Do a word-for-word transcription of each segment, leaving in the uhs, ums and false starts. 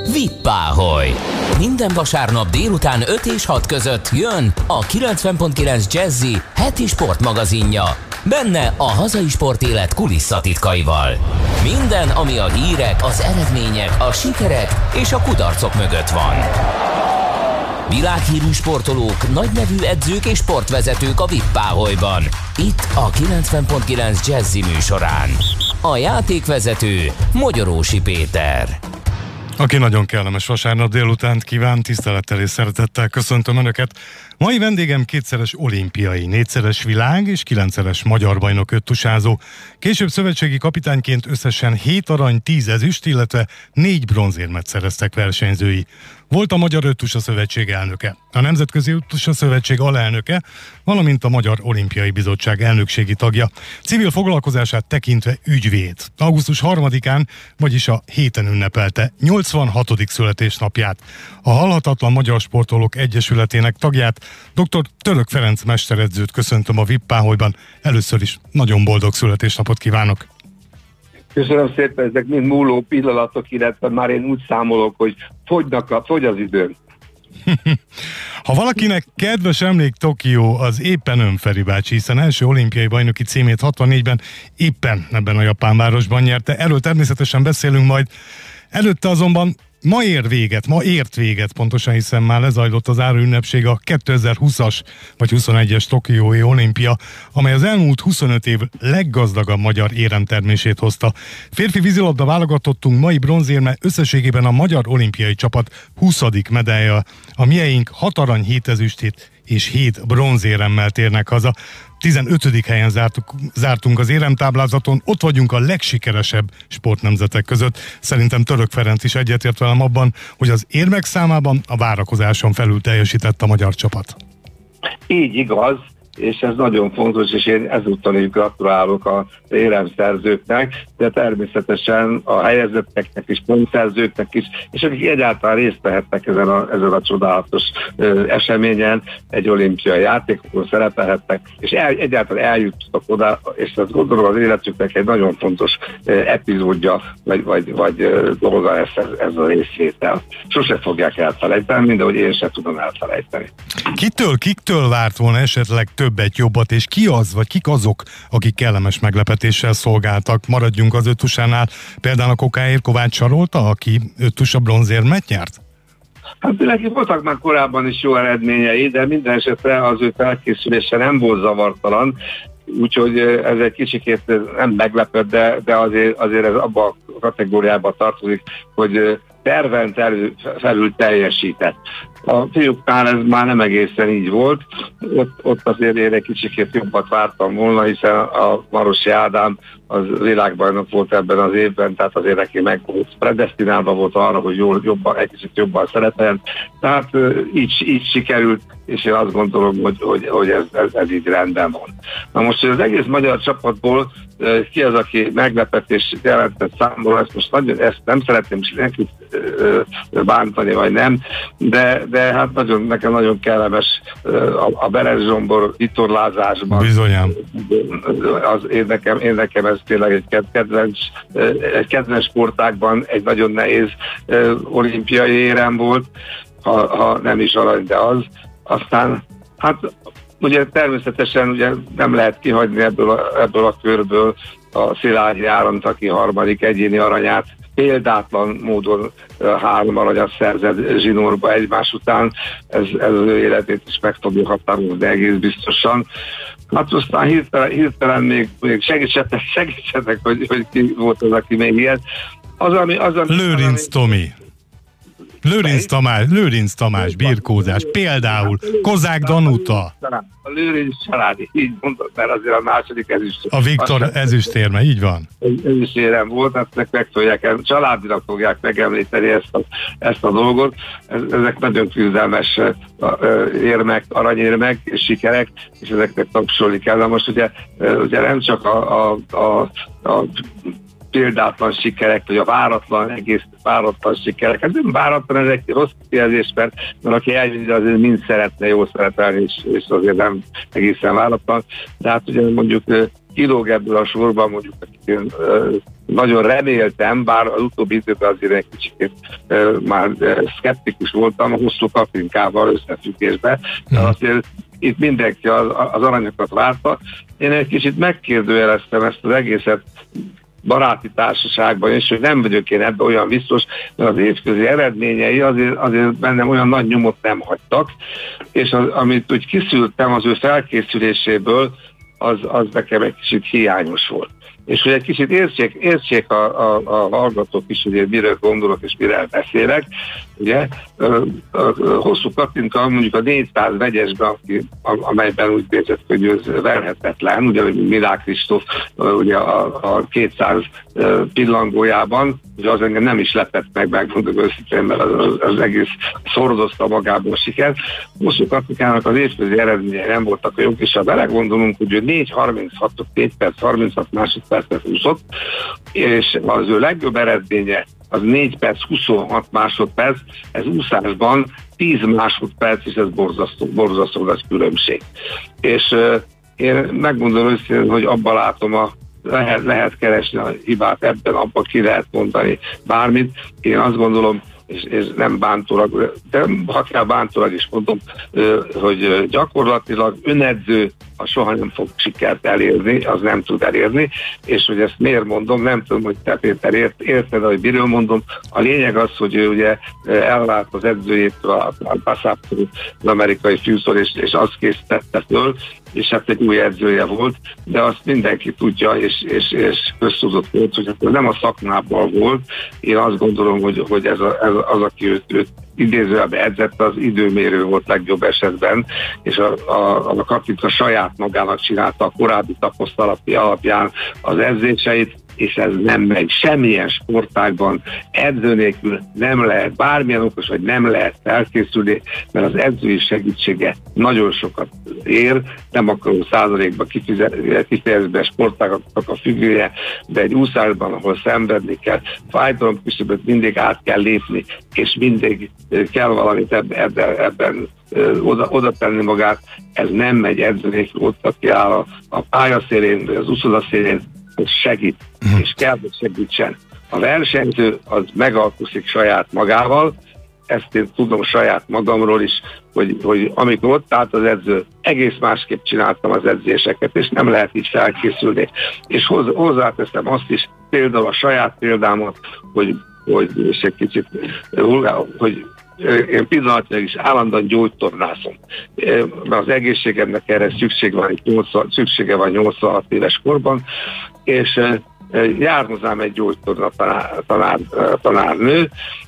Vippáholy. Minden vasárnap délután öt és hat között jön a kilencven pont kilenc Jazzy heti sportmagazinja. Benne a hazai sportélet kulisszatitkaival. Minden, ami a hírek, az eredmények, a sikerek és a kudarcok mögött van. Világhírű sportolók, nagynevű edzők és sportvezetők a Vippáholyban. Itt a kilencven pont kilenc Jazzy műsorán. A játékvezető Mogyorósi Péter. Aki nagyon kellemes vasárnap délutánt kíván, tisztelettel és szeretettel köszöntöm Önöket. Mai vendégem kétszeres olimpiai, négyszeres világ és kilencszeres magyar bajnok öttusázó. Később szövetségi kapitányként összesen hét arany, tíz ezüst, illetve négy bronzérmet szereztek versenyzői. Volt a Magyar Öttusa Szövetség elnöke, a Nemzetközi Öttusa Szövetség alelnöke, valamint a Magyar Olimpiai Bizottság elnökségi tagja. Civil foglalkozását tekintve ügyvéd. augusztus harmadikán, vagyis a héten ünnepelte nyolcvanhatodik születésnapját. A Halhatatlan Magyar Sportolók Egyesületének tagját, dr. Török Ferenc mesteredzőt köszöntöm a Vippáholyban. Először is nagyon boldog születésnapot kívánok! Köszönöm szépen, ezek mind múló pillanatok, illetve már én úgy számolok, hogy fogynak a, fogy az időm. Ha valakinek kedves emlék Tokió, az éppen ön, Feri bácsi, hiszen első olimpiai bajnoki címét hatvannégyben éppen ebben a japán városban nyerte. Erről természetesen beszélünk majd. Előtte azonban ma ér véget, ma ért véget pontosan, hiszen már lezajlott az áraünnepség, a kétezer-húszas vagy huszonegyes Tokiói olimpia, amely az elmúlt huszonöt év leggazdagabb magyar éremtermését hozta. Férfi vízilabda válogatottunk mai bronzérme összességében a magyar olimpiai csapat huszadik medálja. A mieink hat arany, hét ezüstét és hét bronzéremmel térnek haza. tizenötödik helyen zártuk, zártunk az éremtáblázaton, ott vagyunk a legsikeresebb sportnemzetek között. Szerintem Török Ferenc is egyetért velem abban, hogy az érmek számában a várakozáson felül teljesített a magyar csapat. Így igaz, és ez nagyon fontos, és én ezúttal is gratulálok az éremszerzőknek, de természetesen a helyezetteknek is, pontszerzőknek is, és akik egyáltalán részt vehetnek ezen a, ezen a csodálatos ö, eseményen, egy olimpiai játékokon szerepelhetnek, és el, egyáltalán eljutottak oda, és ezt gondolom az életüknek egy nagyon fontos ö, epizódja, vagy, vagy, vagy ö, dolga lesz ez, ez a részvétel. Sose fogják elfelejteni, mint ahogy én sem tudom elfelejteni. Kitől, kiktől várt volna esetleg többet, jobbat, és ki az, vagy kik azok, akik kellemes meglepetéssel szolgáltak? Maradjunk az öttusánál. Például a Kokáér Kovács Sarolta, aki öttusa bronzérmet nyert? Hát neki voltak már korábban is jó eredményei, de minden esetre az ő felkészülése nem volt zavartalan, úgyhogy ez egy kicsikét nem meglepett, de, de azért, azért ez abba a kategóriába tartozik, hogy terven elő, felül teljesített. A fiúknál ez már nem egészen így volt, ott, ott azért én egy kicsikét jobbat vártam volna, hiszen a Marosi Ádám az világbajnok volt ebben az évben, tehát azért neki meg volt, predesztinálva volt arra, hogy jól, jobban, egy kicsit jobban szerepeljen. Tehát így, így sikerült, és én azt gondolom, hogy, hogy, hogy ez, ez, ez így rendben van. Na most, hogy az egész magyar csapatból ki az, aki meglepetés jelentett számomra, ezt most nagyon, ezt nem szeretném senkit bántani, vagy nem, de, de hát nagyon, nekem nagyon kellemes a, a Beres Zsombor vitorlázásban. Bizonyám. Az, én, nekem, én nekem ez tényleg egy kedvenc, egy kedvenc sportákban egy nagyon nehéz olimpiai érem volt, ha, ha nem is arany, de az. Aztán, hát ugye természetesen ugye nem lehet kihagyni ebből a, ebből a körből a Szilágyi Áront, aki harmadik egyéni aranyát példátlan módon három aranyat szerzett zsinórba egymás után. Ez, ez az ő életét is meg fogja határozni egész biztosan. Hát aztán hirtelen, hirtelen még, még segítsetek, segítsetek, hogy, hogy ki volt az, aki még ilyet. Az, ami, az, ami, Lőrinc ami... Tomi. Lőrinc Tamás, Lőrinc Tamás, birkózás, például Kozák Danuta. A Lőrinc családi, így mondod, mert azért a második ezüst. A Viktor ezüstérme, így van. Ezüstérem volt, ezt meg fogják, családilag fogják megemlíteni ezt a, ezt a dolgot. Ezek nagyon küzdelmes érmek, aranyérmek és sikerek, és ezeknek tapsolni kell. Na most ugye, ugye nem csak a, a, a, a példátlan sikerek, vagy a váratlan, egész váratlan sikerek. Hát nem váratlan, ez egy rossz kifejezés, mert, mert aki elvinni, azért mind szeretne jól szerepelni, és, és azért nem egészen váratlan. De hát ugye mondjuk kilóg ebből a sorban, mondjuk akik nagyon reméltem, bár az utóbbi időben azért egy kicsit már szkeptikus voltam a Hosszú Katinkával összefüggésben, de azért itt mindenki az, az aranyokat várta. Én egy kicsit megkérdőjeleztem ezt az egészet baráti társaságban, és hogy nem vagyok én ebben olyan biztos, mert az évközi eredményei azért, azért bennem olyan nagy nyomot nem hagytak, és az, amit úgy kiszűrtem az ő felkészüléséből, az, az nekem egy kicsit hiányos volt. És hogy egy kicsit értsék, értsék a, a, a hallgatók is, hogy én mire gondolok és mire beszélek, ugye, a, a, a Hosszú Katinka mondjuk a négyszáz vegyesben, amelyben úgy nézett, hogy ő verhetetlen, ugye, hogy Milák Kristóf ugye a, a kétszáz pillangójában, ugye az engem nem is lepett meg, megmondom őszintén, mert az, az egész szordozta magából a sikert. Hosszú Katinkának az évközi eredményei nem voltak jók, és ha belegondolunk, hogy ő négy harminchat, négy perc harminchat másodpercet úszott, és az ő legjobb eredménye az négy perc huszonhat másodperc, ez úszásban tíz másodperc, és ez borzasztó, borzasztó nagy különbség. És uh, én megmondom őszintén, hogy abban látom a lehet, lehet keresni a hibát, ebben abban ki lehet mondani bármit. Én azt gondolom, és, és nem bántólag, de ha kell bántólag is mondom, hogy gyakorlatilag önedző a soha nem fog sikert elérni, az nem tud elérni, és hogy ezt miért mondom, nem tudom, hogy te Péter ért, érted, hogy miről mondom. A lényeg az, hogy ő ugye elvált az edzőjétől, a Passáptól, az amerikai fiútól, és, és azt készítette föl, és hát egy új edzője volt, de azt mindenki tudja, és, és, és köztudott volt, hogy akkor nem a szakmában volt. Én azt gondolom, hogy, hogy ez, a, ez az, aki őt, őt idézőjelben edzett, az időmérő volt legjobb esetben, és a, a, a Katinka saját magának csinálta a korábbi tapasztalati alapján az edzéseit, és ez nem megy semmilyen sportágban, edző nélkül nem lehet, bármilyen okos, hogy nem lehet felkészülni, mert az edzői segítsége nagyon sokat ér, nem akarom százalékban kifejezni a sportágaknak a függője, de egy úszásban, ahol szenvedni kell, fájdalom küszöböt mindig át kell lépni, és mindig kell valamit ebben, ebben, ebben oda, oda tenni magát, ez nem megy edző nélkül, ott aki áll a, a pályaszélén, az úszoda szélén, hogy segít, uh-huh. és kell, hogy segítsen. A versenyző az megalkuszik saját magával, ezt én tudom saját magamról is, hogy, hogy amikor ott állt az edző, egész másképp csináltam az edzéseket, és nem lehet így felkészülni. És hoz, hozzáteszem azt is, például a saját példámat, hogy, hogy és egy kicsit, hogy én pillanatnyilag is állandóan gyógytornászom. Mert az egészségemnek erre szükség van, nyolcvan, szüksége van nyolcvanhat éves korban, és jár hozzám egy gyógytorna tanár, tanár, tanárnő,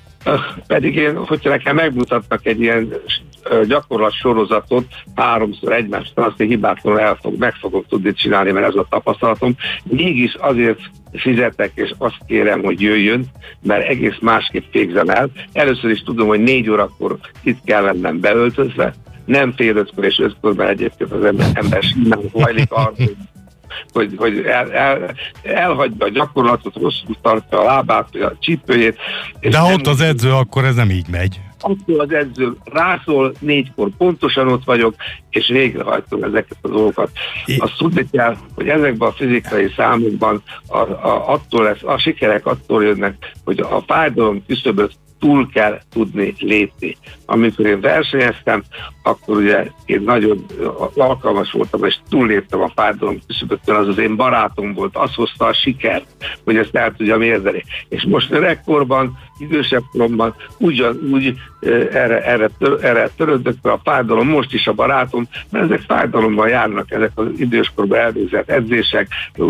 pedig én, hogyha nekem megmutatnak egy ilyen gyakorlat sorozatot háromszor egymástól, azt én hibátlanul el fog, meg fogom tudni csinálni, mert ez a tapasztalatom. Mégis azért fizetek, és azt kérem, hogy jöjjön, mert egész másképp végzem el. Először is tudom, hogy négy órakor itt kell lennem beöltözve, nem fél ötkor és ötkor, mert egyébként az ember, ember simán hajlik arra, hogy hogy, hogy el, el, elhagyja a gyakorlatot, rosszul tartja a lábát, vagy a csípőjét. De ott az edző, akkor ez nem így megy. Akkor az edző rászól, négykor pontosan ott vagyok, és végrehajtom ezeket a dolgokat. I- Azt tudni kell, hogy ezekben a fizikai számokban a, a, attól lesz, a sikerek attól jönnek, hogy a fájdalom küszöböt túl kell tudni lépni. Amikor én versenyeztem, akkor ugye én nagyon alkalmas voltam, és túlléptem a fájdalom küszöbötön, az az én barátom volt, az hozta a sikert, hogy ezt el tudjam érni. És most öregkorban, idősebb koromban ugyanúgy erre, erre, tör, erre törődök, a fájdalom most is a barátom, mert ezek fájdalomban járnak, ezek az időskorban elvégzett edzések,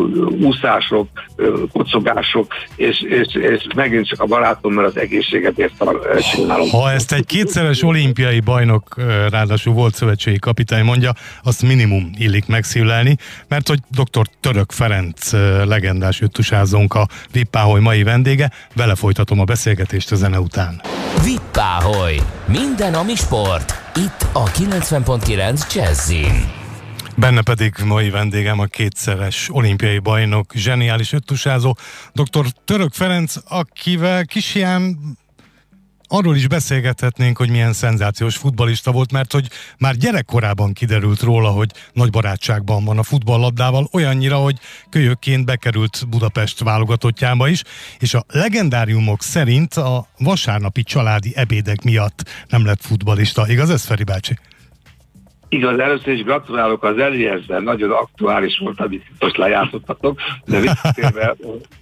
úszások, kocogások, és, és, és megint csak a barátom, mert az egészséget csinálom. Ha ezt egy kétszeres olimpiai bajnok, ráadásul volt szövetségi kapitány mondja, azt minimum illik megszívlelni, mert hogy dr. Török Ferenc legendás öttusázónk a Vippáholy mai vendége, vele folytatom a beszélgetést a zene után. Vippáholy, minden ami sport, itt a kilencven pont kilenc Jazzin. Benne pedig mai vendégem a kétszeres olimpiai bajnok, zseniális öttusázó, dr. Török Ferenc, akivel Kisján arról is beszélgethetnénk, hogy milyen szenzációs futballista volt, mert hogy már gyerekkorában kiderült róla, hogy nagy barátságban van a futballlabdával, olyannyira, hogy kölyökként bekerült Budapest válogatottjába is, és a legendáriumok szerint a vasárnapi családi ebédek miatt nem lett futballista. Igaz ez, Feri bácsi? Igaz, először is gratulálok az Eliezben, nagyon aktuális volt, amit most lejátszottatok, de visszatérve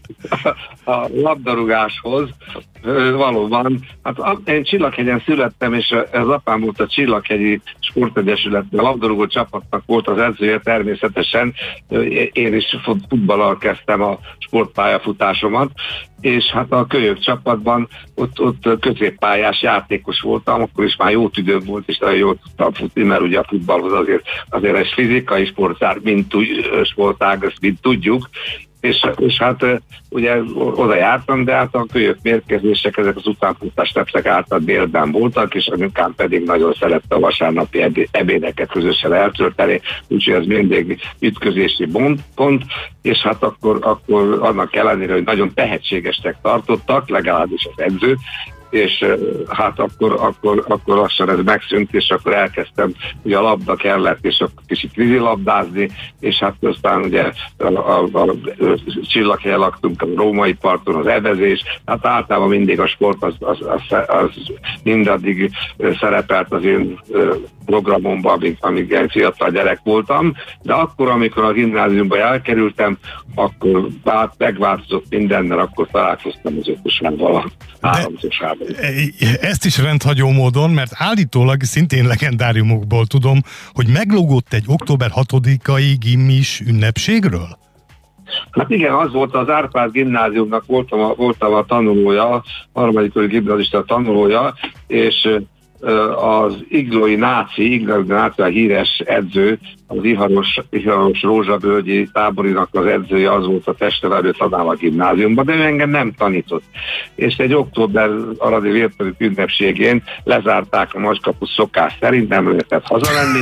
a labdarúgáshoz, valóban, hát én Csillaghegyen születtem, és az apám volt a Csillaghegyi Sportegyesületben, a labdarúgó csapatnak volt az edzője, természetesen én is futballal kezdtem a sportpályafutásomat, és hát a kölyök csapatban ott, ott középpályás játékos voltam, akkor is már jó tüdőm volt, és nagyon jól tudtam futni, mert ugye a futballhoz azért, azért egy fizikai sportág, mint, sportág, ezt mind tudjuk, És, és hát ugye oda jártam, de hát a kölyök mérkőzések, ezek az utánfutás tepszek által délben voltak, és anyukám pedig nagyon szerette a vasárnapi ebédeket közösen eltölteni, úgyhogy ez mindig ütközési pont, és hát akkor, akkor annak ellenére, hogy nagyon tehetségesnek tartottak, legalábbis az edző, és hát akkor, akkor, akkor lassan ez megszűnt, és akkor elkezdtem, ugye a labda kellett, és akkor kicsit vízilabdázni, és hát aztán ugye a, a, a, a Csillaghelyen laktunk, a római parton, az evezés, hát általában mindig a sport az, az, az, az mindaddig szerepelt az én programomban, amíg, amíg én fiatal gyerek voltam, de akkor, amikor a gimnáziumba elkerültem, akkor bát, megváltozott mindennel, akkor találkoztam az ötösával, a háromszosával. Ezt is rendhagyó módon, mert állítólag szintén legendáriumokból tudom, hogy meglógott egy október hatodikai gimmis ünnepségről? Hát igen, az volt az Árpád gimnáziumnak, voltam a, voltam a tanulója, harmadikori gimnazista tanulója, és az iglói náci, iglói náci a híres edző, az Iharos, Iharos Rózsavölgyi táborinak az edzője, az volt a testnevelő tanár a gimnáziumban, de ő engem nem tanított. És egy október aradi vértanúk ünnepségén lezárták a Macskapus szokás szerint, nem lehetett hazamenni.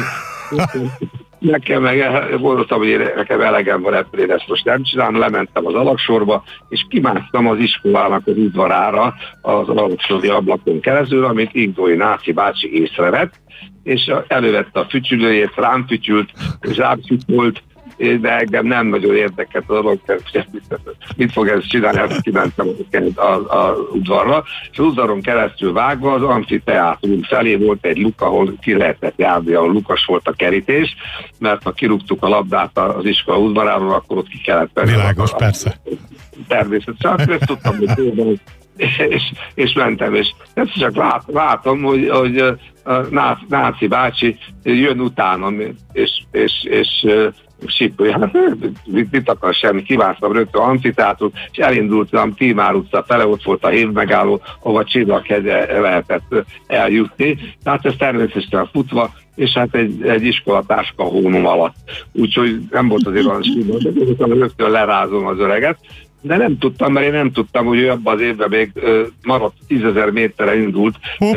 Nekem meg gondoltam, hogy nekem elegem van ebből, én ezt most nem csinálom, lementem az alagsorba, és kimásztam az iskolának az udvarára az alagsori ablakon keresztül, amit Igdói náci bácsi észrevett, és elővette a fütyülőjét, rám fütyült, és rám fütyült, de engem nem nagyon érdekelt az alak, mit fog ez csinálni, hát kimentem az udvarra, és az udvaron keresztül vágva az amfiteátrum felé volt egy luk, ahol ki lehetett járni, ahol lukas volt a kerítés, mert ha kirúgtuk a labdát az iskola udvaráról, akkor ott ki kellett venni. Világos, a, persze. Természetesen, akkor ezt tudtam, hogy tőle, és, és mentem, és ezt csak lát, látom, hogy, hogy a náci, náci bácsi jön utánam, és, és, és sípolja, hát mit, mit akar semmi, kivásztam rögtön amfiteátrum, és elindultam Tímár utca fele, ott volt a hévmegálló, ahova Csillaghegyre lehetett eljutni, tehát ez természetesen futva, és hát egy, egy iskolatáska hónom alatt. Úgyhogy nem volt azért olyan sípolva, de rögtön lerázom az öreget, de nem tudtam, mert én nem tudtam, hogy ő abban az évben még uh, maradt tízezer méterre indult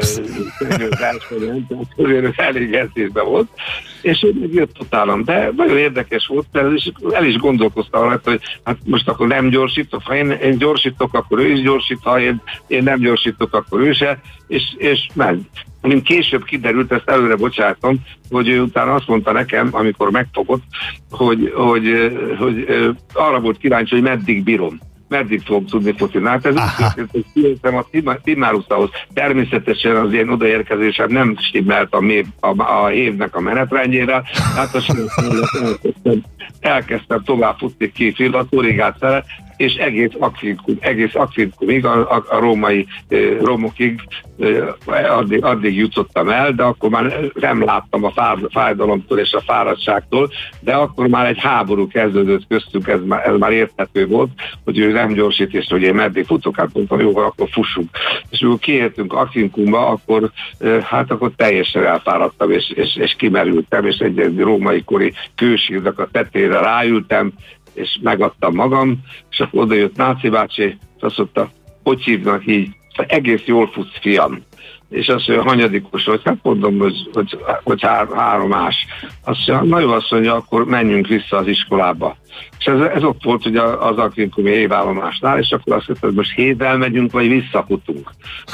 versenyen, tehát azért elég eszésben volt, és ő még jött utánam. De nagyon érdekes volt, mert el is, el is gondolkoztam, hogy hát most akkor nem gyorsítok, ha én, én gyorsítok, akkor ő is gyorsít, ha én, én nem gyorsítok, akkor ő se, és, és ment. Mint később kiderült, ezt előre bocsátom, hogy ő utána azt mondta nekem, amikor megfogott, hogy, hogy, hogy, hogy arra volt kíváncsi, hogy meddig bírom. Meddig fogom tudni focizni. Hát ez úgy, hogy kijöttem a Tímár utcahoz. Természetesen az én odaérkezésem nem stimmelt a, mév, a, a évnek a menetrendjére. Hát azt elkezdtem, elkezdtem tovább futni ki Fillatorigát fele, és egész Akvinkum, egész Akvinkumig, a, a, a római e, romokig e, addig, addig jutottam el, de akkor már nem láttam a fáj, fájdalomtól és a fáradtságtól, de akkor már egy háború kezdődött köztünk, ez már, ez már érthető volt, hogy ő nem gyorsít, és hogy én meddig futok, hát mondtam, jó, akkor fussunk. És amikor kiértünk Akvinkumba, akkor e, hát akkor teljesen elfáradtam, és, és, és kimerültem, és egy, egy római kori kősírnak a tetejére ráültem, és megadtam magam, és akkor oda jött náci bácsi, és azt mondta, hogy hívnak így, egész jól futsz, fiam. És azt mondja, hanyadikos vagy, hát mondom, hogy, hogy, hogy há, háromás. Azt mondja, na jó, azt mondja, akkor menjünk vissza az iskolába. És ez, ez ott volt ugye az akrinkumi évállomásnál, és akkor azt mondta, hogy most hétvel megyünk, vagy visszafutunk.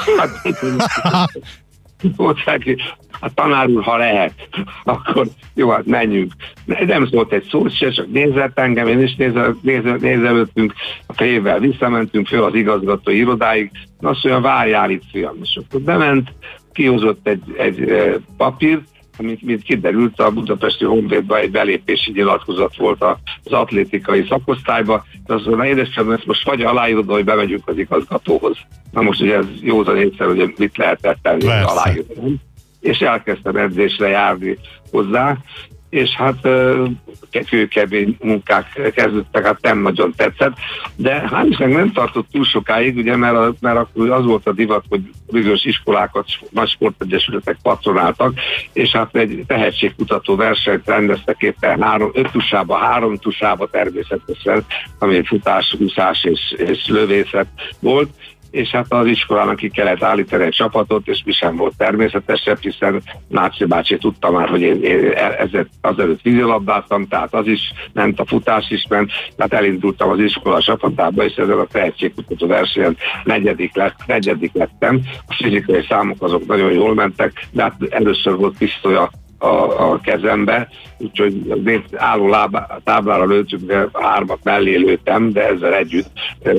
Hát, mondták, a tanár úr, ha lehet, akkor jó, hát menjünk. Nem szólt egy szót se, csak nézett engem, én is nézelődtünk, a fejével visszamentünk föl az igazgató irodáig, azt mondja, várjál itt, fiam. És akkor bement, kihozott egy, egy papírt, amit mint kiderült, a budapesti Honvédban egy belépési nyilatkozat volt az atlétikai szakosztályba, de azt mondja, édesem, ezt most vagy aláírod, hogy bemegyünk az igazgatóhoz. Na most ugye ez józan egyszer, hogy mit lehetett tenni, aláírni. És elkezdtem edzésre járni hozzá, és hát kőkemény munkák kezdődtek, hát nem nagyon tetszett, de hát is nem tartott túl sokáig, ugye, mert, a, mert akkor az volt a divat, hogy bizonyos iskolákat, nagy sportegyesületek patronáltak, és hát egy tehetségkutató versenyt rendeztek éppen három, öt tusába, három tusába természetesen, ami futás, úszás és, és lövészet volt, és hát az iskolának ki kellett állítani egy csapatot, és mi sem volt természetesebb, hiszen Nácsi bácsi tudta már, hogy én, én ezért azelőtt vízilabdáztam, tehát az is ment, a futás is ment, tehát elindultam az iskola csapatába, és ezzel a tehetségkutató versenyen negyedik, lett, negyedik lettem. A fizikai számok azok nagyon jól mentek, de hát először volt pisztolya a, a kezembe, úgyhogy álló lábá, táblára lőttük, de hármat mellé lőttem, de ezzel együtt e,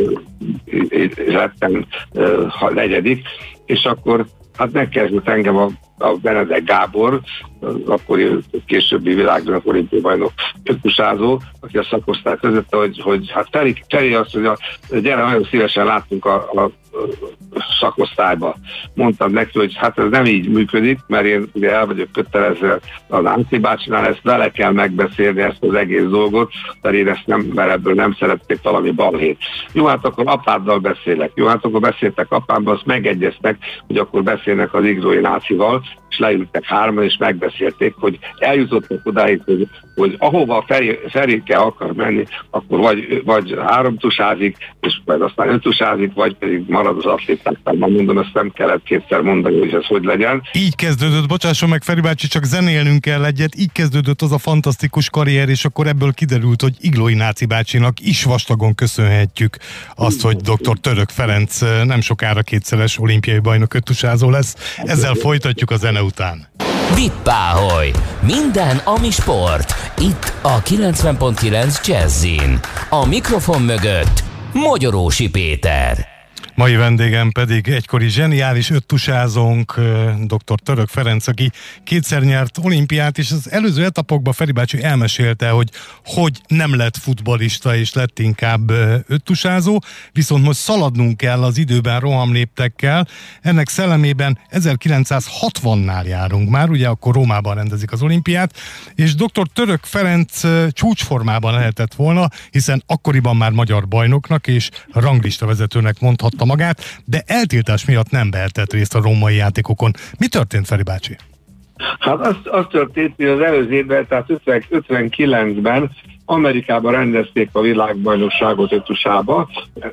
lettem e, negyedik, és akkor hát megkezdett engem a, a Benedek Gábor, akkor későbbi világban olimpiai bajnok öttusázó, aki a szakosztály között, hogy, hogy hát Feri, Feri azt mondja, gyere, nagyon szívesen láttunk a, a szakosztályba. Mondtam neki, hogy hát ez nem így működik, mert én ugye el vagyok kötelezve a Nácsi bácsinál, ezt vele kell megbeszélni, ezt az egész dolgot, mert én ezt nem, mert ebből nem szeretnék valami balhét. Jó, hát akkor apáddal beszélek. Jó, hát akkor beszéltek apámmal, azt megegyeztek, hogy akkor beszélnek az Igrói Nácival, és leültek hárman, és megbeszélték, hogy eljutottak odáig, hogy, hogy ahova a Feri, Ferike akar menni, akkor vagy, vagy három tusázik, és majd aztán öt tusázik, vagy pedig marad az atlétáknál. Ma mondom, ezt nem kellett kétszer mondani, hogy ez hogy legyen. Így kezdődött, bocsásson meg Feri bácsi, csak zenélnünk kell egyet, így kezdődött az a fantasztikus karrier, és akkor ebből kiderült, hogy Iglói Náci bácsinak is vastagon köszönhetjük azt, hogy doktor Török Ferenc nem sokára kétszeres olimpiai bajnok öttusázó lesz. Ezzel folytatjuk a zene után. Vippáholy! Minden, ami sport. Itt a kilencven pont kilenc Jazzin. A mikrofon mögött Mogyorósi Péter. Mai vendégem pedig egykori zseniális öttusázónk, doktor Török Ferenc, aki kétszer nyert olimpiát, és az előző etapokban Feri bácsi elmesélte, hogy hogy nem lett futballista, és lett inkább öttusázó, viszont most szaladnunk kell az időben rohamléptekkel. Ennek szellemében ezerkilencszázhatvannál járunk már, ugye akkor Rómában rendezik az olimpiát, és doktor Török Ferenc csúcsformában lehetett volna, hiszen akkoriban már magyar bajnoknak és ranglista vezetőnek mondhatta magát, de eltiltás miatt nem vehetett részt a római játékokon. Mi történt, Feri bácsi? Hát az, az történt, hogy az előző évben, tehát ötvenkilencben Amerikában rendezték a világbajnokságot öttusába,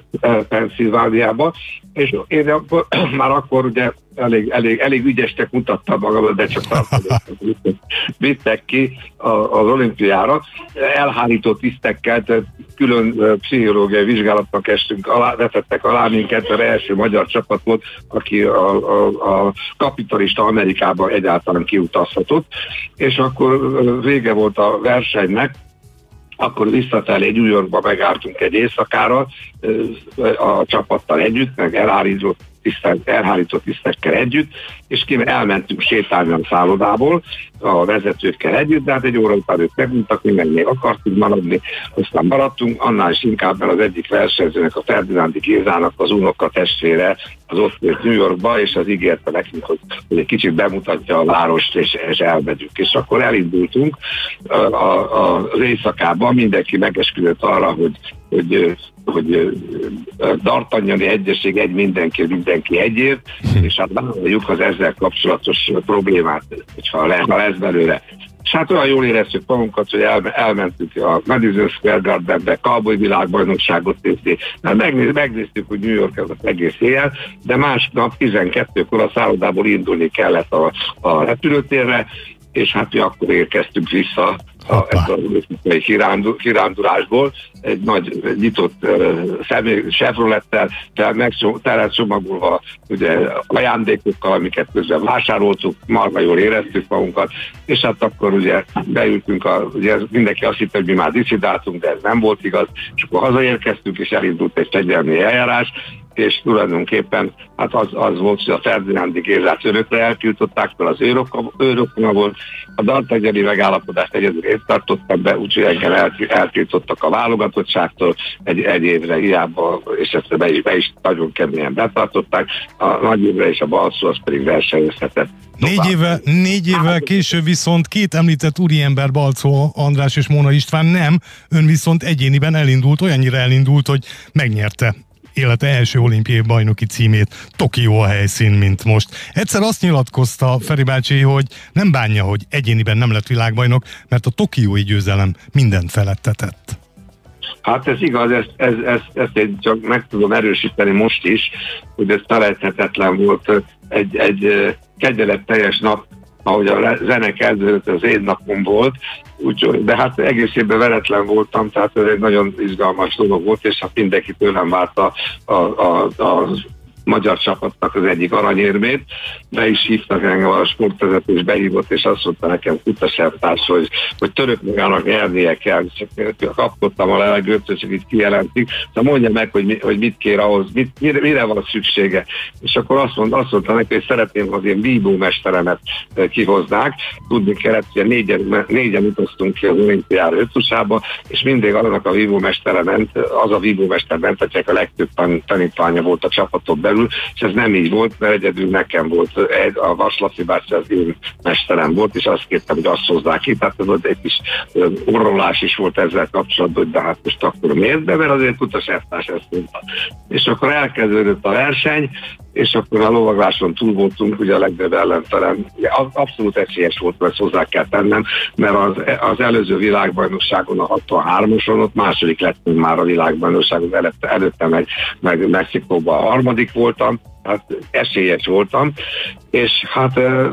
Pennsylvániába, és én akkor, már akkor ugye elég, elég, elég ügyesnek mutattam magam, de csak vittek ki az olimpiára. Elhárító tisztekkel, tehát külön pszichológiai vizsgálatnak estünk, alá, vetettek alá minket, mert első magyar csapat volt, aki a, a, a kapitalista Amerikában egyáltalán kiutazhatott, és akkor vége volt a versenynek, akkor visszafelé New Yorkba megálltunk egy éjszakára a csapattal együtt, meg elhárított tisztek, elhárított tisztekkel együtt, és ki elmentünk sétálni a szállodából a vezetőkkel együtt, de hát egy óra után ők megmondtak, mi meg még akartunk maradni, aztán maradtunk, annál is inkább, mert az egyik versenyzőnek, a Ferdinándi Gézának az unoka testvére az ott volt New Yorkba, és az ígérte nekünk, hogy, hogy egy kicsit bemutatja a várost, és, és elmegyünk. És akkor elindultunk a, a, az éjszakában, mindenki megesküdött arra, hogy, hogy hogy D'Artagnani egyesség egy mindenki, mindenki egyért, és hát vállaljuk az ezzel kapcsolatos problémát, hogyha lesz belőle. És hát olyan jól éreztük magunkat, hogy el, elmentünk a Madison Square Gardenbe, Cowboy világbajnokságot nézni, mert megnéz, megnéztük, hogy New York az egész éjjel, de másnap tizenkettőkor a szállodából indulni kellett a, a repülőtérre, és hát mi akkor érkeztünk vissza a, ezt a kirándulásból, egy nagy nyitott uh, személy Chevrolettel, telecsomagolva ugye ajándékokkal, amiket közben vásároltuk, marha jól éreztük magunkat, és hát akkor ugye beültünk, a, ugye mindenki azt hitte, hogy mi már diszidáltunk, de ez nem volt igaz, és akkor hazaérkeztünk, és elindult egy fegyelmi eljárás, és tulajdonképpen hát az, az volt, hogy a Ferdinándi Gézát örökre eltiltották, mert az őrokona volt, a D'Artagnani megállapodást egyedül én tartottam be, úgyhogy engem eltiltottak a válogatottságtól egy, egy évre hiába, és ezt be is, be is nagyon keményen betartották, a Nagy Imre és a Balczó az pedig versenyezhetett. Négy évvel, négy évvel később viszont két említett úriember, Balczó András és Móna István nem, ön viszont egyéniben elindult, olyannyira elindult, hogy megnyerte élete első olimpiai bajnoki címét. Tokió a helyszín, mint most. Egyszer azt nyilatkozta Feri bácsi, hogy nem bánja, hogy egyéniben nem lett világbajnok, mert a tokiói győzelem mindent felettetett. Hát ez igaz, ezt, ez, ez, ezt én csak meg tudom erősíteni most is, hogy ez felejthetetlen volt, egy, egy kegyeletteljes nap, ahogy a zene kezdődött, az én napom volt, úgyhogy, de hát egész évben veretlen voltam, tehát ez egy nagyon izgalmas dolog volt, és hát mindenki tőlem várta a, a, a magyar csapatnak az egyik aranyérmét, be is hívtak engem, a sportvezetés behívott, és azt mondta nekem Kutasertárs, hogy, hogy török magának nyernie kell, csak kapkodtam a levegőt, hogy csak így kijelentik, szóval mondja meg, hogy, mi, hogy mit kér ahhoz, mit, mire, mire van szüksége. És akkor azt, mond, azt mondta neki, hogy szeretném, hogy az én vívómesteremet kihoznák. Tudni kellett, hogy négyen, négyen utaztunk ki az olimpiára ötusába, és mindig annak a vívómestere ment, az a vívómester ment, akinek a legtöbb tanítványa volt a csapaton belül, és ez nem így volt, mert egyedül nekem volt, a Vas Laci bácsi az én mesterem volt, és azt kértem, hogy azt hozzák ki, tehát ez volt egy kis orrolás is volt ezzel kapcsolatban, hogy de hát most akkor miért, de mert azért Kutasertárs ezt mondta. És akkor elkezdődött a verseny, és akkor a lovagláson túl voltunk, ugye a legnagyobb ellenfelem. Abszolút esélyes volt, mert hozzá kell tennem, mert az, az előző világbajnokságon, a hatvanhármason ott második lettünk már a világbajnokságon, előtte, előtte meg, meg Mexikóban a harmadik voltam, hát esélyes voltam, és hát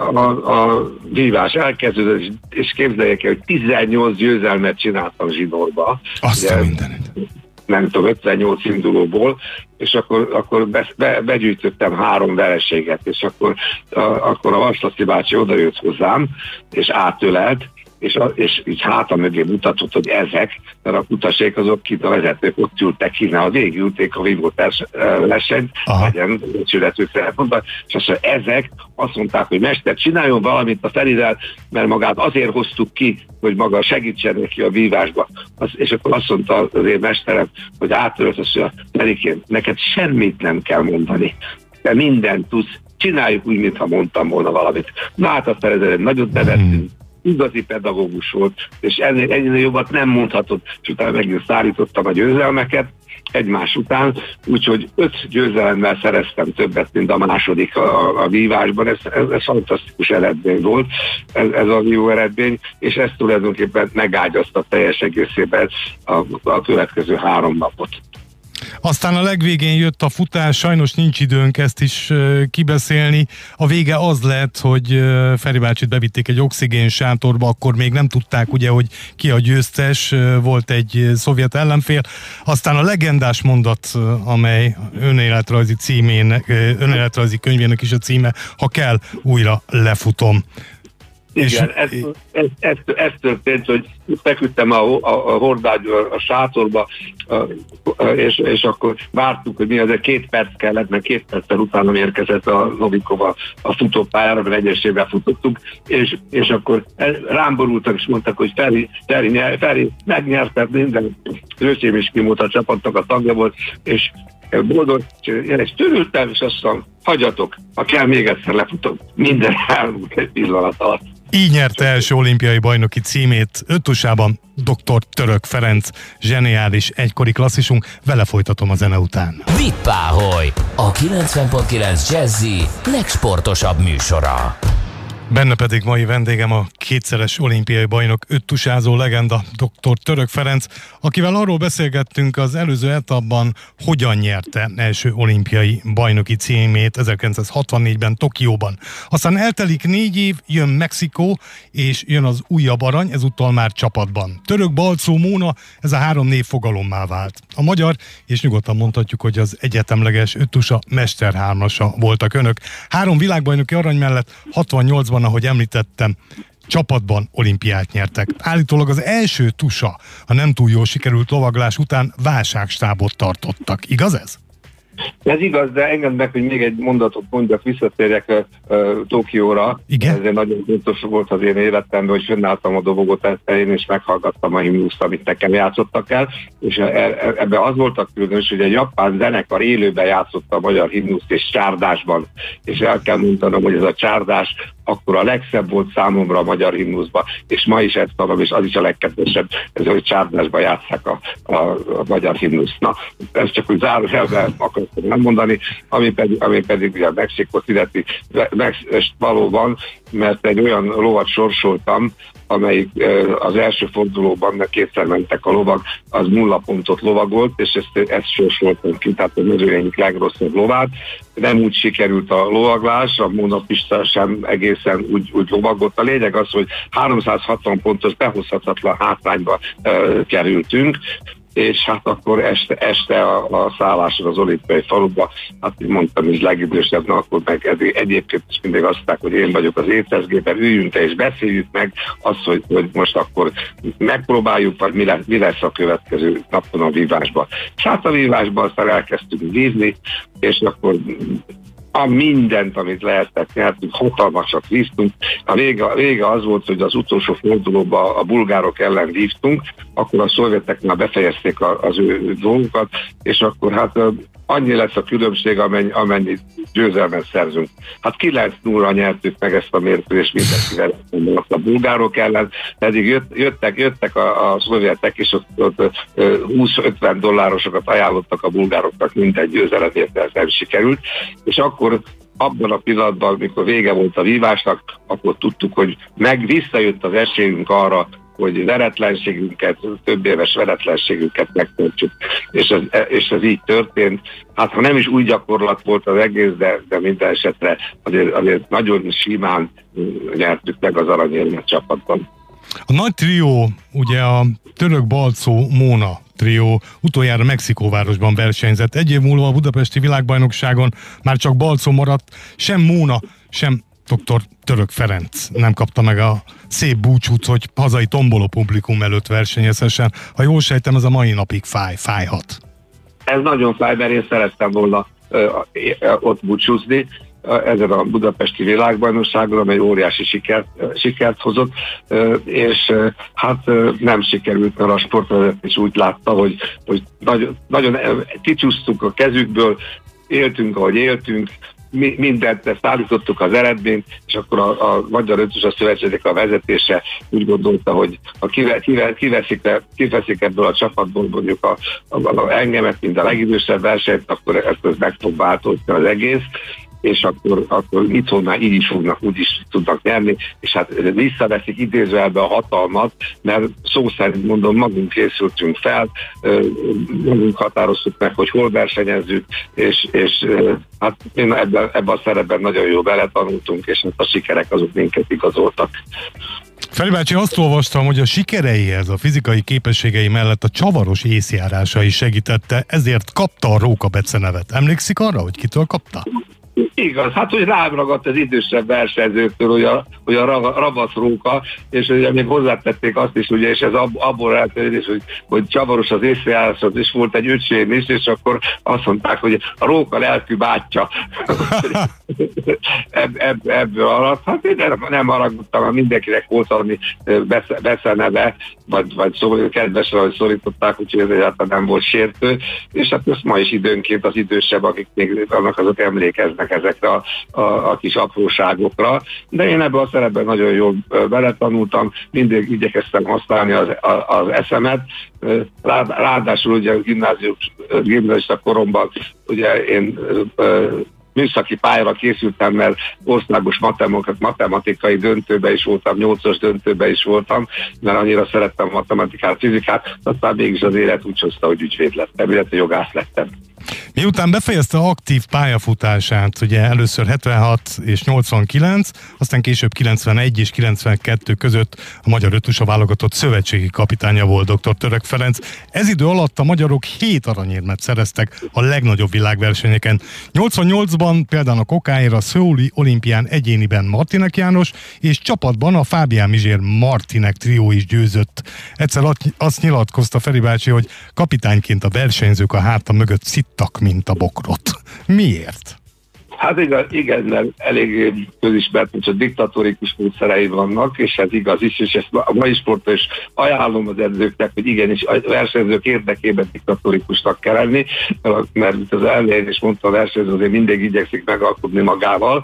a, a vívás elkezdődött, és képzeljék el, hogy tizennyolc győzelmet csináltam zsinórba. Azt a mindenit. Nem tudom, ötvennyolc indulóból, és akkor, akkor be, be, begyűjtöttem három vereséget, és akkor a, akkor a Vas Laci bácsi odajött hozzám, és átölelt, és, a, és így háta mögé mutatott, hogy ezek, mert a kutasék azok kint a vezetők ott ültek ki, a végig ülték a vívó versenyt, legyen csületőkre mondta, és azt mondja, ezek azt mondták, hogy mester, csináljon valamit a Ferivel, mert magát azért hoztuk ki, hogy maga segítsen neki a vívásba. Az, és akkor azt mondta az én mesterem, hogy átölt, azt mondja, Ferikén, neked semmit nem kell mondani, de mindent tudsz, csináljuk úgy, mintha mondtam volna valamit. Na hát a Ferivel nagyot nevettünk, igazi pedagógus volt, és ennél, ennél jobbat nem mondhatott, és utána megint szállítottam a győzelmeket egymás után, úgyhogy öt győzelemmel szereztem többet, mint a második a, a vívásban, ez, ez, ez fantasztikus eredmény volt, ez, ez a jó eredmény, és ez tulajdonképpen megágyazta teljes egészében a, a következő három napot. Aztán a legvégén jött a futás, sajnos nincs időnk ezt is uh, kibeszélni. A vége az lett, hogy uh, Feri bácsit bevitték egy oxigén sátorba, akkor még nem tudták ugye, hogy ki a győztes, uh, volt egy szovjet ellenfél. Aztán a legendás mondat, uh, amely önéletrajzi címén, uh, önéletrajzi könyvének is a címe, ha kell, újra lefutom. Igen, ez, ez, ez, ez történt, hogy feküdtem a, a, a hordágyról a sátorba, a, a, és, és akkor vártuk, hogy mi azért két perc kellett, mert két perccel utána érkezett a Novikova a futópályára, mert egyesével futottunk, és, és akkor rám borultak, és mondtak, hogy Feri, Feri, nyer, Feri megnyerted minden. Röcsém is kimúlt a csapatnak a tagja volt, és boldog, és törültem, és azt mondom, hagyjatok, ha kell, még egyszer lefutok. Minden elmúlt egy pillanat alatt. Így nyerte első olimpiai bajnoki címét ötusában doktor Török Ferenc, zseniális egykori klasszisunk, vele folytatom a zene után. Vippáholy, a kilencven pont kilenc Jazzy legsportosabb műsora. Benne pedig mai vendégem a kétszeres olimpiai bajnok, öttusázó legenda, dr. Török Ferenc, akivel arról beszélgettünk az előző etapban, hogyan nyerte első olimpiai bajnoki címét ezerkilencszázhatvannégyben Tokióban. Aztán eltelik négy év, jön Mexikó, és jön az újabb arany, ezúttal már csapatban. Török, Balczó, Móna, ez a három név fogalommá vált. A magyar, és nyugodtan mondhatjuk, hogy az egyetemleges öttusa mesterhármasa voltak önök. Három világbajnoki arany mellett hatvannyolcban, ahogy említettem, csapatban olimpiát nyertek. Állítólag az első tusa, a nem túl jól sikerült lovaglás után válságstábot tartottak. Igaz ez? Ez igaz, de engedd meg, hogy még egy mondatot mondjak, visszatérjek uh, Tokióra. Igen? Ez nagyon fontos volt az én életemben, hogy fönnálltam a dobogot elején, és meghallgattam a himnuszt, amit nekem játszottak el, és ebben az volt a különös, hogy egy japán zenekar élőben játszotta a magyar himnuszt, és csárdásban, és el kell mondanom, hogy ez a csárdás akkor a legszebb volt számomra a magyar himnuszban, és ma is ezt mondom, és az is a legkedvesebb, ez, hogy csárdásban játsszák a, a, a magyar himnuszt. Na, ez csak úgy zárójelben akartam elmondani, ami pedig, ami pedig ugye a Mexikót illeti, valóban, mert egy olyan lovat sorsoltam, amelyik az első fordulóban, mert kétszer mentek a lovag, az nulla pontot lovagolt, és ezt, ezt sorsoltam ki, tehát a mezőnyünk legrosszabb lovát. Nem úgy sikerült a lovaglás, a Móna Pista sem egészen úgy, úgy lovagolt. A lényeg az, hogy háromszázhatvan pontos behozhatatlan hátrányba uh, kerültünk, és hát akkor este, este a, a szálláson az olimpiai faluba, hát így mondtam, is legidősebb, na akkor meg egyébként is mindig azt mondták, hogy én vagyok az étezgében, üljünk te és beszéljük meg azt, hogy, hogy most akkor megpróbáljuk, vagy mi lesz, mi lesz a következő napon a vívásban. És hát a vívásban aztán elkezdtünk vízni, és akkor a mindent, amit lehetett, nyertünk, hatalmasat vívtunk. A vége, a vége az volt, hogy az utolsó fordulóban a bulgárok ellen vívtunk, akkor a szovjetek már befejezték a, az ő dolgokat, és akkor hát annyi lesz a különbség, amennyi, amennyi győzelmet szerzünk. Hát kilenc nulla nyertük meg ezt a mérkőzést mindenkivel a bulgárok ellen, pedig jött, jöttek, jöttek a, a szovjetek, és ott, ott húsz-ötven dollárosokat ajánlottak a bulgároknak minden győzelemért, de ez nem sikerült, és akkor abban a pillanatban, amikor vége volt a vívásnak, akkor tudtuk, hogy meg visszajött az esélyünk arra, hogy veretlenségünket, több éves veretlenségünket megtöltsük. És ez, és ez így történt. Hát ha nem is új gyakorlat volt az egész, de, de minden esetre azért, azért nagyon simán nyertük meg az aranyérmet csapatban. A nagy trió, ugye a Török, Balczó, Móna trió utoljára Mexikóvárosban versenyzett. Egy év múlva a budapesti világbajnokságon már csak Balczó maradt, sem Móna, sem doktor Török Ferenc nem kapta meg a szép búcsút, hogy hazai tomboló publikum előtt versenyezhessen. Ha jól sejtem, ez a mai napig fáj, fájhat. Ez nagyon fáj, mert én szerettem volna ö, ö, ott búcsúzni ezen a budapesti világbajnokságon, amely óriási sikert, sikert hozott, és hát nem sikerült, mert a sportvezetés úgy látta, hogy, hogy nagyon, nagyon kicsúsztunk a kezükből, éltünk, ahogy éltünk, mi, mindent ezt állítottuk az eredményt, és akkor a, a Magyar Öttusa Szövetségnek a vezetése úgy gondolta, hogy ha kive, kive, kiveszik, kiveszik ebből a csapatból mondjuk a, a, a engemet, mint a legidősebb versenyt, akkor ezt meg fog változni az egész, és akkor, akkor itthon már így is fognak, úgy is tudnak nyerni, és hát visszaveszik idézőjelbe a hatalmat, mert szó szerint mondom, magunk készültünk fel, magunk határoztuk meg, hogy hol versenyezzük, és, és hát ebben, ebben a szerepben nagyon jó beletanultunk, és hát a sikerek azok minket igazoltak. Feri bácsi, azt olvastam, hogy a sikereihez, a fizikai képességei mellett a csavaros észjárása is segítette, ezért kapta a Róka becenevet. Emlékszik arra, hogy kitől kapta? Igaz, hát hogy rám ragadt az idősebb versenyzőktől, hogy a, hogy a Ravasz Róka, és ugye még hozzátették azt is, ugye, és ez ab, abból eltérés, hogy, hogy csavaros az észjárás, és volt egy öcsém is, és akkor azt mondták, hogy a Róka lelkű bátyja. Ebb, ebb, ebből alatt, hát én nem, nem haragudtam, mert mindenkinek volt valami beszeneve, vagy, vagy szó, kedvesre, hogy szorították, úgyhogy ez egyáltalán nem volt sértő, és hát ezt ma is időnként az idősebb, akik még annak azok emlékeznek ezekre a, a, a kis apróságokra, de én ebben a szerepben nagyon jól beletanultam, mindig igyekeztem használni az, az eszemet, ráadásul ugye a gimnázium, gimnazista koromban ugye én műszaki pályára készültem, mert országos matematikai döntőbe is voltam, nyolcas döntőbe is voltam, mert annyira szerettem matematikát, fizikát, aztán mégis az élet úgy hozta, hogy ügyvéd lettem, illetve jogász lettem. Miután befejezte aktív pályafutását, ugye először hetvenhat és nyolcvankilenc, aztán később kilencvenegy és kilencvenkettő között a magyar öttusa válogatott szövetségi kapitánya volt doktor Török Ferenc. Ez idő alatt a magyarok hét aranyérmet szereztek a legnagyobb világversenyeken. nyolcvannyolcban például a kokáért a Szöuli olimpián egyéniben Martinek János, és csapatban a Fábián Mizsér Martinek trió is győzött. Egyszer azt nyilatkozta Feri bácsi, hogy kapitányként a versenyzők a háta mögött szittak, mint a bokrot. Miért? Hát igaz, igen, mert elég közismert, hogy a diktatórikus módszerei vannak, és ez igaz is, és ezt a mai sportra is ajánlom az edzőknek, hogy igenis a versenyzők érdekében diktatórikusnak kell lenni, mert az elején is mondta, a versenyző azért mindig igyekszik megalkudni magával,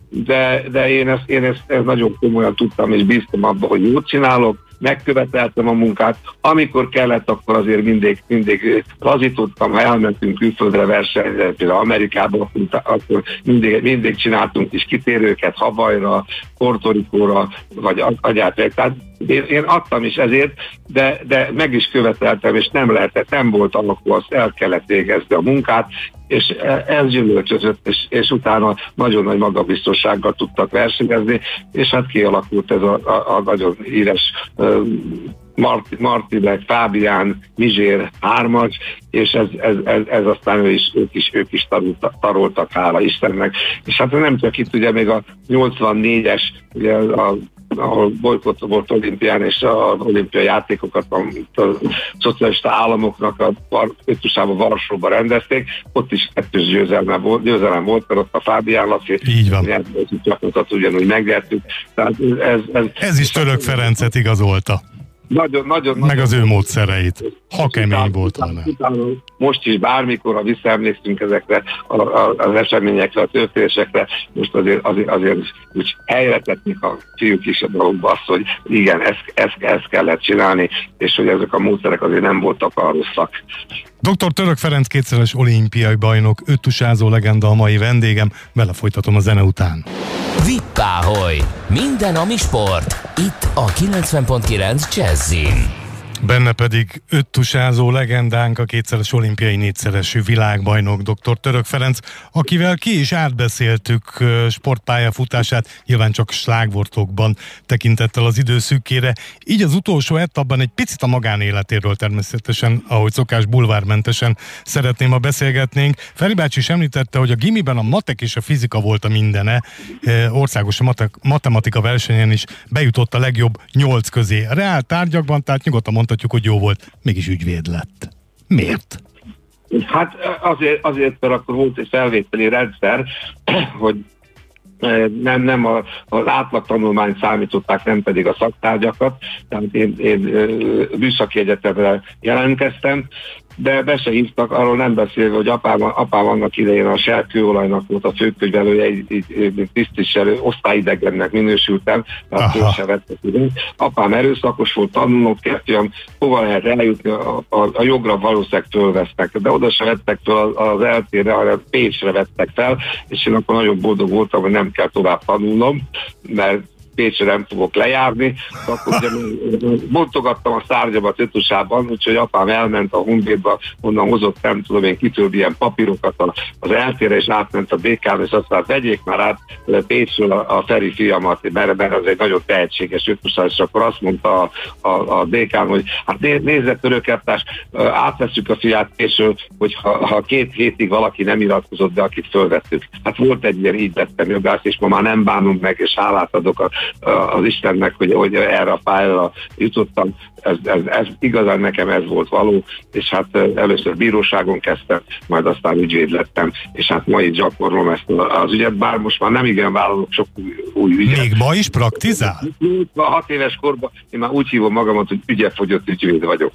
de, de én, ezt, én ezt, ezt nagyon komolyan tudtam, és bíztam abba, hogy jót csinálok, megköveteltem a munkát, amikor kellett, akkor azért mindig, mindig lazítottam, ha elmentünk külföldre versenyre, például Amerikába, akkor mindig, mindig csináltunk is kitérőket Havajra, Puerto Ricóra, vagy agyátják. Tehát én, én adtam is ezért, de, de meg is követeltem, és nem lehetett, nem volt alakú, azt el kellett végezni a munkát, és ez gyümölcsözött, és, és utána nagyon nagy magabiztossággal tudtak versenyezni, és hát kialakult ez a, a, a nagyon híres uh, Marti, Martinek, Fábián, Mizsér hármas, és ez, ez, ez, ez aztán ő is, ők is, ők is taroltak, taroltak, hála Istennek. És hát nem csak itt ugye még a nyolcvannégyes, ugye a ahol bolykott volt olimpián, és az olimpiai játékokat a, a szocialista államoknak a öttusában Varsóba rendezték, ott is kettős győzelem volt, győzelem volt, mert ott a Fábián Laci csapatot ugyanúgy megnyertük. Tehát ez, ez, ez is Török Ferencet igazolta. Nagyon, nagyon, meg nagyon, az ő módszereit, ha kemény volt volna. Most is bármikor, ha visszaemlékszünk ezekre a, a, az eseményekre, a történésekre, most azért, azért, azért úgy helyre tették a fiúk is a dologba azt, hogy igen, ezt, ezt, ezt kellett csinálni, és hogy ezek a módszerek azért nem voltak a rosszak. doktor Török Ferenc kétszeres olimpiai bajnok, öttusázó legenda a mai vendégem, vele folytatom a zene után. Vippáholy! Minden, ami sport. Itt a kilencven pont kilenc Jazzin. Benne pedig öttusázó legendánk, a kétszeres olimpiai négyszeres világbajnok doktor Török Ferenc, akivel ki is átbeszéltük sportpályafutását, nyilván csak slágvortokban tekintettel az időszűkére. Így az utolsó etapban egy picit a magánéletéről természetesen, ahogy szokás, bulvármentesen szeretném, ha beszélgetnénk. Feri bácsi is említette, hogy a gimiben a matek és a fizika volt a mindene, országos mate- matematika versenyen is bejutott a legjobb nyolc közé. Reál tárgyakban, tehát nyugodtan mondhatjuk, hogy jó volt, mégis ügyvéd lett. Miért? Hát azért, azért mert akkor volt egy felvételi rendszer, hogy nem, nem a, az átlag tanulmányt számították, nem pedig a szaktárgyakat. Tehát én, én műszaki egyetemre jelentkeztem, de be se hívtak, arról nem beszélve, hogy apám, apám annak idején a Shell kőolajnak volt a főkönyvelője, egy, egy, egy tisztviselő, osztályidegennek minősültem, tehát föl se vettek idén. Apám erőszakos volt, tanulnok kell, fiam, hova lehet eljutni, a, a, a jogra valószínűleg fölvesznek, de oda se vettek fel az eltére, hanem Pécsre vettek fel, és én akkor nagyon boldog voltam, hogy nem kell tovább tanulnom, mert Pécsre nem fogok lejárni, akkor ugye bontogattam a szárgyamat öttusában, úgyhogy apám elment a Honvédba, onnan hozott, nem tudom én kitől ilyen papírokat az eltére, és átment a bé ká-n, és azt mondta, vegyék már át Pécsről a, a Feri fiamat, mert, mert az egy nagyon tehetséges öttusás, és akkor azt mondta a, a, a bé ká-n, hogy hát né, nézze Törökertárs, átveszük a fiát Pécsről, hogy ha, ha két hétig valaki nem iratkozott, de akit fölvettük. Hát volt egy ilyen, így lettem jogász, és ma már nem bánom meg, és hálát adok a az Istennek, hogy, hogy erre a pályára jutottam, ez, ez, ez igazán nekem ez volt való, és hát először bíróságon kezdtem, majd aztán ügyvéd lettem, és hát ma így gyakorlom ezt az ügyet, bár most már nem igen vállalok sok új, új ügyet. Még ma is praktizál? Hat éves korban én már úgy hívom magamat, hogy ügyefogyott ügyvéd vagyok.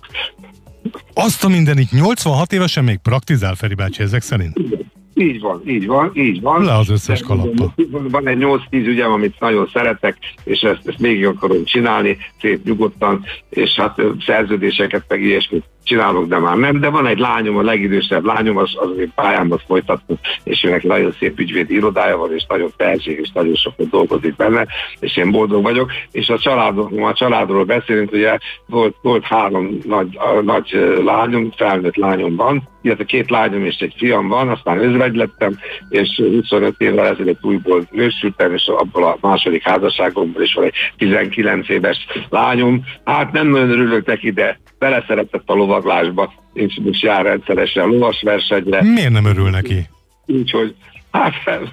Azt a mindenit nyolcvanhat évesen még praktizál, Feri bácsi, ezek szerint? Igen. Így van, így van, így van. Le az összes kalappa. Van egy nyolc-tíz ügyem, amit nagyon szeretek, és ezt, ezt végig akarom csinálni, szép nyugodtan, és hát szerződéseket meg ilyesmit csinálok, de már nem, de van egy lányom, a legidősebb lányom, az, az én pályámat folytatott, és őnek nagyon szép ügyvédi irodája van, és nagyon tehetséges, nagyon sokat dolgozik benne, és én boldog vagyok, és a családok, a családról beszélünk, ugye volt, volt három nagy, nagy lányom, felnőtt lányom van, illetve két lányom és egy fiam van, aztán özvegy lettem, és huszonöt évvel ezelőtt újból nősültem, és abból a második házasságomból is van egy tizenkilenc éves lányom. Hát nem nagyon örülök neki, de beleszeretett a lovaglásba, és most jár rendszeresen lovasversenyre. Miért nem örül neki? Úgyhogy hát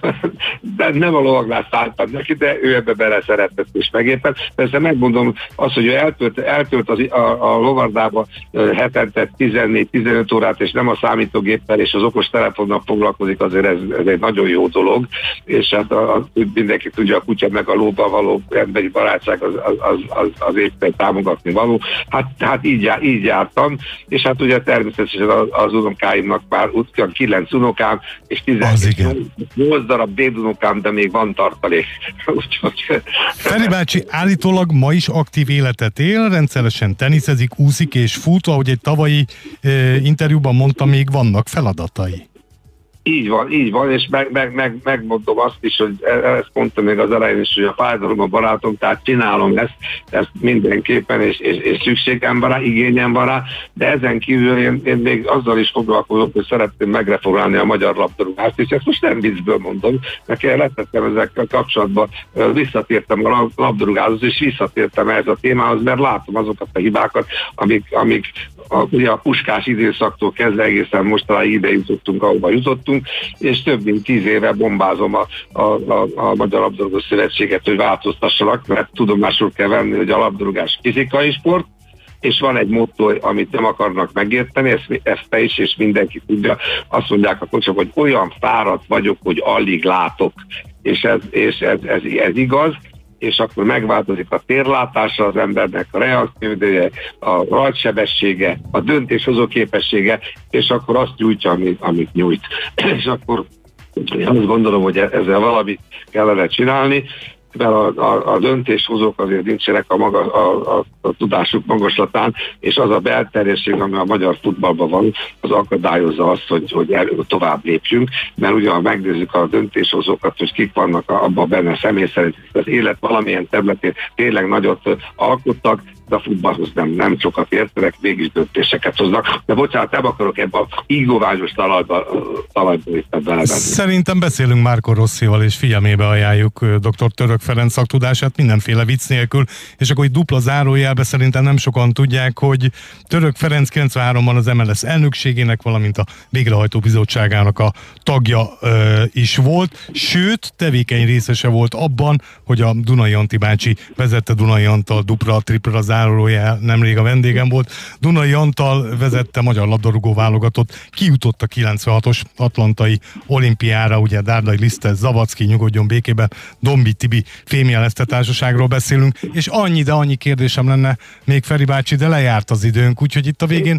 de nem a lovaglás szálltam neki, de ő ebbe beleszeretett és megértett. Persze megmondom azt, hogy ő eltölt, eltölt az, a, a lovardába hetente tizennégy-tizenöt órát, és nem a számítógéppel és az okos telefonnal foglalkozik, azért ez, ez egy nagyon jó dolog, és hát a, a, mindenki tudja, a kutya meg a lóban való emberi barátság az, az, az, az, az éppen támogatni való. Hát, hát így, jár, így jártam, és hát ugye természetesen az, az unokáimnak már úgy kilenc unokám, és tizenkettő nyolc darab dédunokám, de még van tartalék. Úgyhogy... Feri bácsi állítólag ma is aktív életet él, rendszeresen teniszezik, úszik és fut, ahogy egy tavalyi e, interjúban mondta, még vannak feladatai. Így van, így van, és meg, meg, meg, megmondom azt is, hogy ezt mondtam még az elején is, hogy a fájdalom a barátom, tehát csinálom ezt, ezt mindenképpen, és, és, és szükségem van rá, igényem van rá, de ezen kívül én, én még azzal is foglalkozok, hogy szeretném megreformálni a magyar labdarúgást, és ezt most nem viccből mondom, mert én letettem ezekkel kapcsolatban, visszatértem a labdarúgáshoz, és visszatértem ehhez a témához, mert látom azokat a hibákat, amik, amik a, ugye a Puskás időszaktól kezdve egészen mostanáig ide jutottunk, ahova jutottunk, és több mint tíz éve bombázom a, a, a, a Magyar Labdarúgó Szövetséget, hogy változtassanak, mert tudomásul kell venni, hogy a labdarúgás fizikai sport, és van egy motto, amit nem akarnak megérteni, ezt, ezt te is, és mindenki tudja. Azt mondják a kocsok, hogy olyan fáradt vagyok, hogy alig látok, és ez, és ez, ez, ez igaz, és akkor megváltozik a térlátása az embernek, a reakcióidője, a rajtsebessége, a döntéshozó képessége, és akkor azt nyújtja, amit, amit nyújt. És akkor én azt gondolom, hogy ezzel valamit kellene csinálni, mert a, a, a döntéshozók azért nincsenek a, maga, a, a, a tudásuk magaslatán, és az a belterjesség, ami a magyar futballban van, az akadályozza azt, hogy, hogy el, tovább lépjünk, mert ugye ha megnézzük a döntéshozókat, hogy kik vannak abban benne személy szerint, az élet valamilyen területén tényleg nagyot alkottak, de a futballhoz nem, nem sokat értenek, mégis döntéseket hoznak. De bocsánat, nem akarok ebben a ígóványos talajba, talajba itt belevenni. Szerintem beszélünk Márko Rossival, és figyelmébe ajánljuk dr. Török Ferenc szaktudását mindenféle vicc nélkül, és akkor egy dupla zárójelbe szerintem nem sokan tudják, hogy Török Ferenc kilencvenháromban az em el es elnökségének, valamint a végrehajtó bizottságának a tagja ö, is volt, sőt, tevékeny részese volt abban, hogy a Dunai Antti bácsi vezette Dunai Antal dupla, tripla zárójel, nemrég a vendégem volt. Dunai Antal vezette magyar labdarúgó válogatott, kijutott a kilencvenhatos atlantai olimpiára, ugye Dárdai Lisztes, Zavacki, nyugodjon békében, Dombi Tibi fémjelezte társaságról beszélünk, és annyi, de annyi kérdésem lenne még, Feri bácsi, de lejárt az időnk, úgyhogy itt a végén...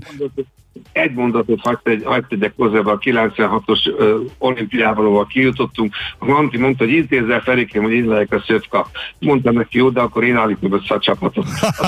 Egy mondatot hagyd tegy, tegyek hozzá, a kilencvenhatos ö, olimpiával, ahol kijutottunk. A Antti mondta, hogy intézzel Ferikém, hogy én legyek a szöpkap. Mondtam neki, jó, de akkor én állítom össze a csapatot.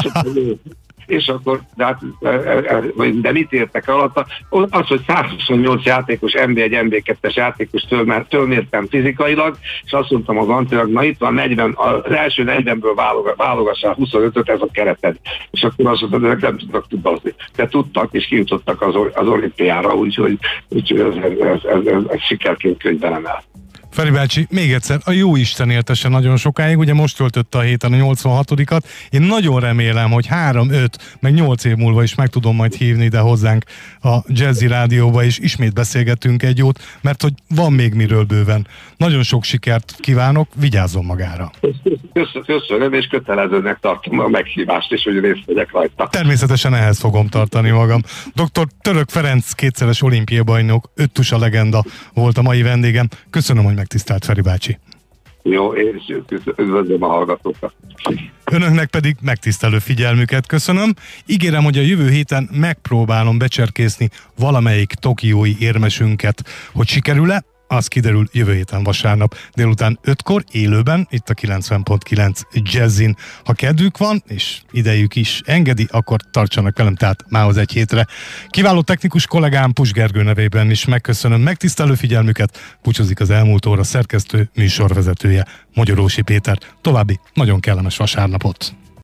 És akkor, de, hát, de mit értek alatta? Az, hogy százhuszonnyolc játékos en bé egy en bé kettes játékos től, tölmértem fizikailag, és azt mondtam az Antinak, na itt van negyven, az első negyvenből válogassál huszonötöt, ez a kereted. És akkor azt mondtam, hogy nem tudnak tudazni. De tudtak, és kijutottak az, az olimpiára, úgyhogy úgy, ez, ez, ez, ez, ez sikerként könyvelem el. Feri bácsi, még egyszer, a jó Isten éltesse nagyon sokáig, ugye most töltötte a héten a nyolcvanhatodikat. Én nagyon remélem, hogy három, öt, meg nyolc év múlva is meg tudom majd hívni ide hozzánk a Jazzy Rádióba, és ismét beszélgetünk egy jót, mert hogy van még miről bőven. Nagyon sok sikert kívánok, vigyázzon magára. Köszönöm, köszönöm, és kötelezőnek tartom a meghívást, és hogy részt vegyek rajta. Természetesen ehhez fogom tartani magam. doktor Török Ferenc, kétszeres olimpiai bajnok, öttusa legenda volt a mai vendégem. Köszönöm, hogy megtisztelt, Feri bácsi. Jó, én is üdvözlöm a hallgatókat. Önöknek pedig megtisztelő figyelmüket köszönöm. Ígérem, hogy a jövő héten megpróbálom becserkészni valamelyik tokiói érmesünket. Hogy sikerül-e? az kiderül jövő héten vasárnap délután ötkor élőben, itt a kilencven pont kilenc Jazzin. Ha kedvük van, és idejük is engedi, akkor tartsanak velem, tehát mához egy hétre. Kiváló technikus kollégám Pus Gergő nevében is megköszönöm megtisztelő figyelmüket. Búcsúzik az elmúlt óra szerkesztő, műsorvezetője, Magyarósi Péter. További nagyon kellemes vasárnapot!